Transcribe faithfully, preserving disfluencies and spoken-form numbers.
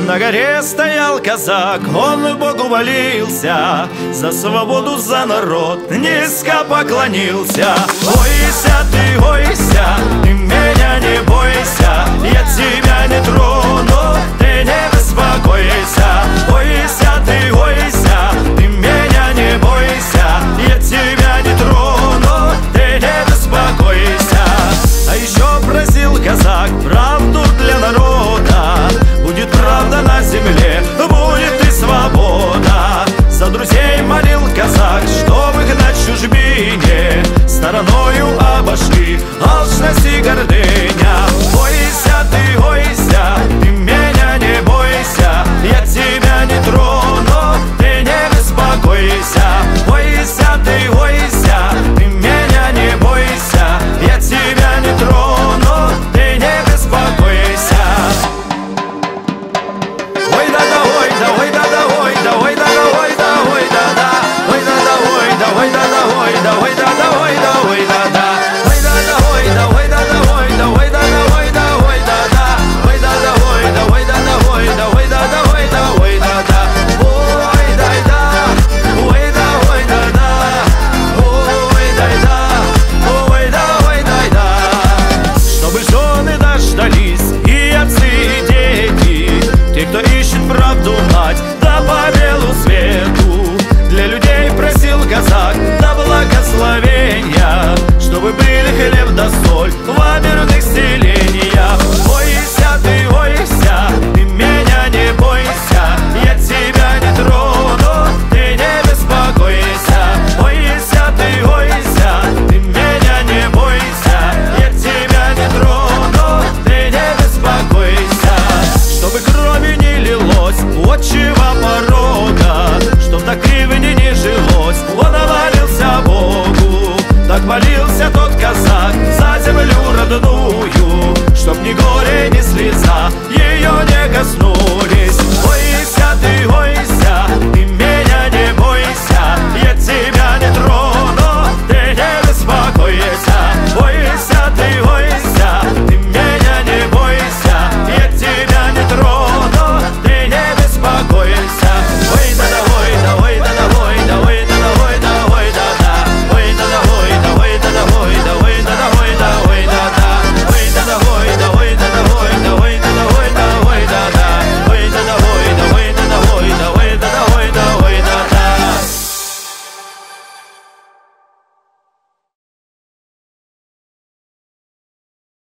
На горе стоял казак, он Богу молился, за свободу, за народ низко поклонился. Ойся ты, ойся, ты меня не бойся, я тебя не трону, ты не беспокойся. Ойся ты, ойся, ты меня не бойся, я тебя не трону, ты не беспокойся. А еще просил казак правду для народа, будет правда на земле, будет и свобода. За друзей молил казак, чтобы их на чужбине стороною обошли алчность и гордыня. Ойся ты, ойся, ты меня не бойся, я тебя не трону, ты не беспокойся. Ойся ты, ойся, ты меня не бойся, я тебя не трону, ты не беспокойся. Ой да да, ой да, ой да да, ой да, ой да да, ой да, ой да да, ой да да, ой да, ой да да, ой да, ой да.